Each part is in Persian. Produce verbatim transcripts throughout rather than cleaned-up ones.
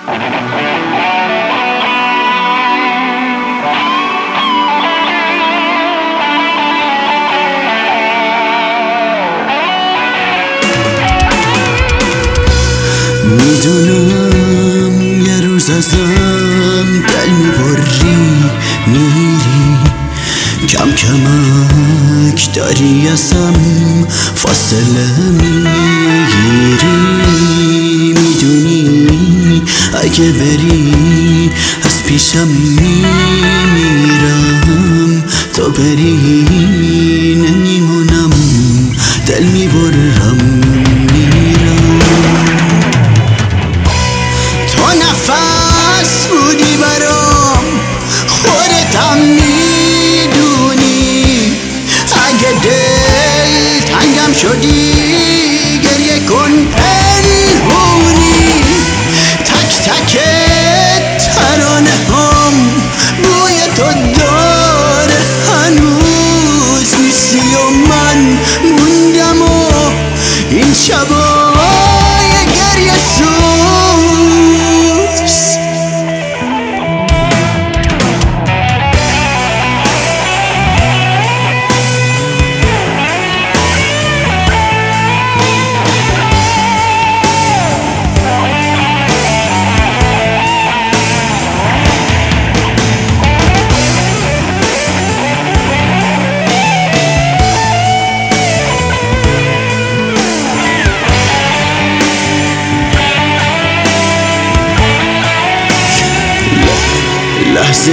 میدونم یه روز ازم دل میبری میری، کم کمک داری ازم فاصله میگیری. میدونی اگه بری از پیشم میمیرم، تا بری نمیمونم، دل میبرم میرم. تو نفس بودی برام، خودتم میدونی. اگه دل تنگم شدی گریه کن پنهونی. تک تک ترانه هم بوی تو داره هنوز. نیستی و من موندم و این شبای گریه سوز. لحظه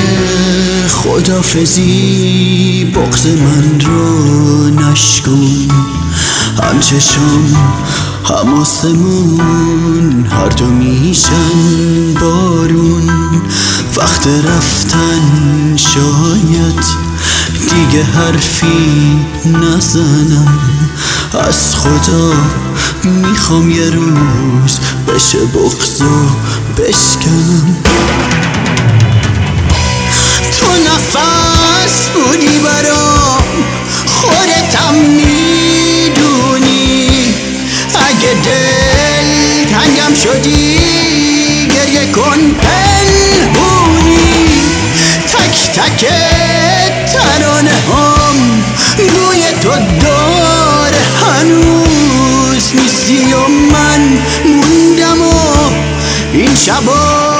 خدافزی بغض من رو نشکن. هم چشم هم آسمون هر دو میشن بارون. وقت رفتن شاید دیگه حرفی نزنم. از خدا میخوام یه روز بشه بغضو بشکنم. تو نفس بودی برام، خودتم میدونی. اگه دل تنگم شدی گریه کن پنهونی. تک تک ترانه هم روی تو داره هنوز. نیستی و من موندم و این شبا